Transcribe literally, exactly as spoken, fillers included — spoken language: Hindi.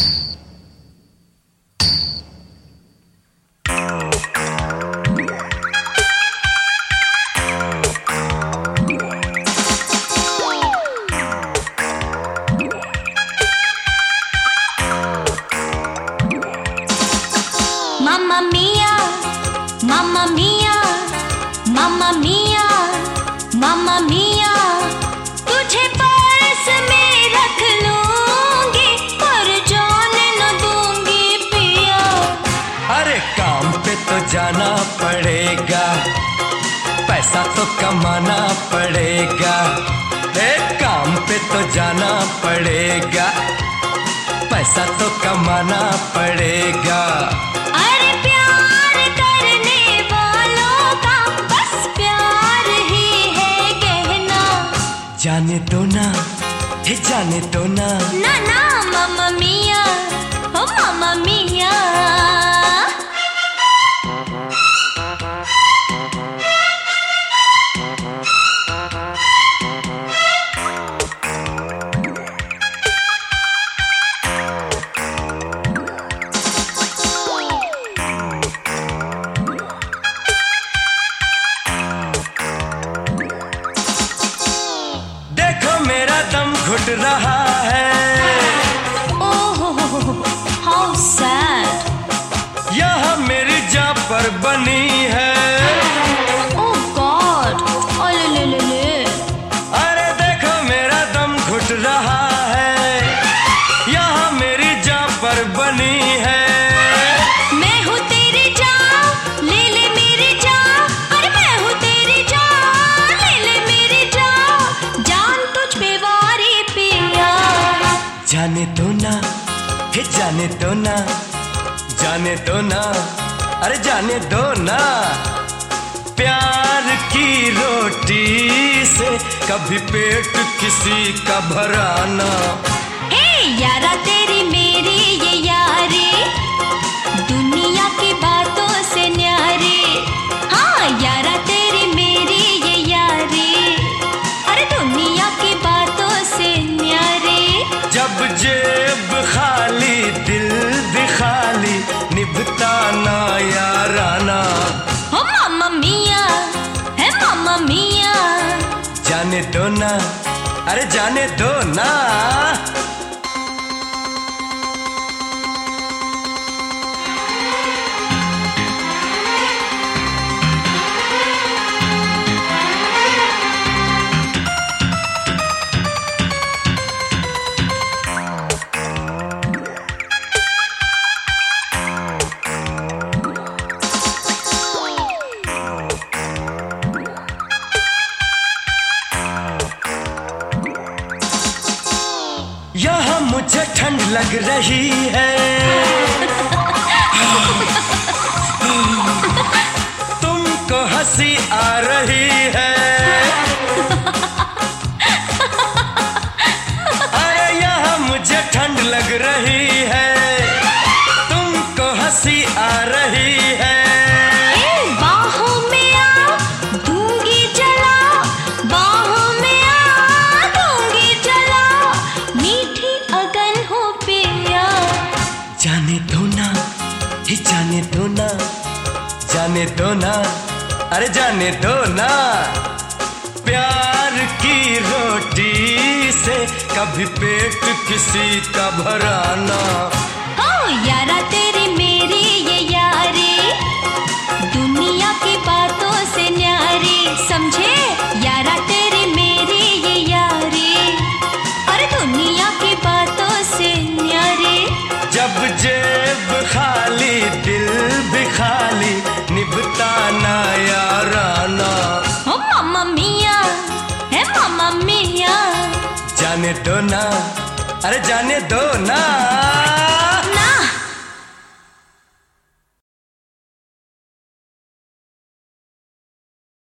Mamma mia, mamma mia, mamma mia, mamma mia, तुझे पर्स में रख लूंगी पर जाने न दूंगी पिया। अरे काम पे तो जाना पड़ेगा, पैसा तो कमाना पड़ेगा। ए काम पे तो जाना पड़ेगा, पैसा तो कमाना पड़ेगा। अरे प्यार करने वालों का बस प्यार ही है कहना। जाने दो ना, हे जाने दो ना। ना ना मम्मा मिया, ओ मम्मा मिया। मेरा दम घुट रहा है। Oh how sad. यहाँ मेरी जान पर बनी है। ओह गॉड, ओले ले ले ले। अरे देखो मेरा दम घुट रहा है, यहाँ मेरी जान पर बनी है। मैं हूँ तेरी जान, ले ले मेरी जान। अरे मैं हूँ तेरी जान, ले ले मेरी जान। जान तुझ पे वारी पिया। जाने दो ना, हे जाने दो ना, जाने दो ना, अरे जाने दो ना। प्यार की रोटी से कभी पेट किसी का भराना। हे यारा तेरी मेरी ये यारी, दुनिया की बातों से न्यारी। हाँ यारा तेरी मेरी ये यारी, अरे दुनिया की बातों से न्यारी। जब जेब खाली दिल भी खाली, निभता ना याराना। हो मामा मिया, है मामा मिया। जाने दो ना, अरे जाने दो ना। यहाँ मुझे ठंड लग रही है। तुमको हंसी आ रही है। अरे यहाँ मुझे ठंड लग रही है, तुमको हंसी आ रही है। बाहों में आ दूंगी जला, बाहों में आ दूंगी जला। मीठी अगन हो पिया। जाने दो ना, हे जाने दो ना, जाने दो ना, अरे जाने दो ना। प्यार की रोटी से कभी पेट किसी का भराना। हो यारा तेरी मेरी ये यारी, दुनिया की बातों से न्यारी। समझे यारा तेरी मेरी ये यारी, अरे दुनिया की बातों से न्यारी। जब जेब खाली दिल भी खाली, निभता ना याराना। हो मामा मिया, है मामा मिया। जाने दो ना, अरे जाने दो ना।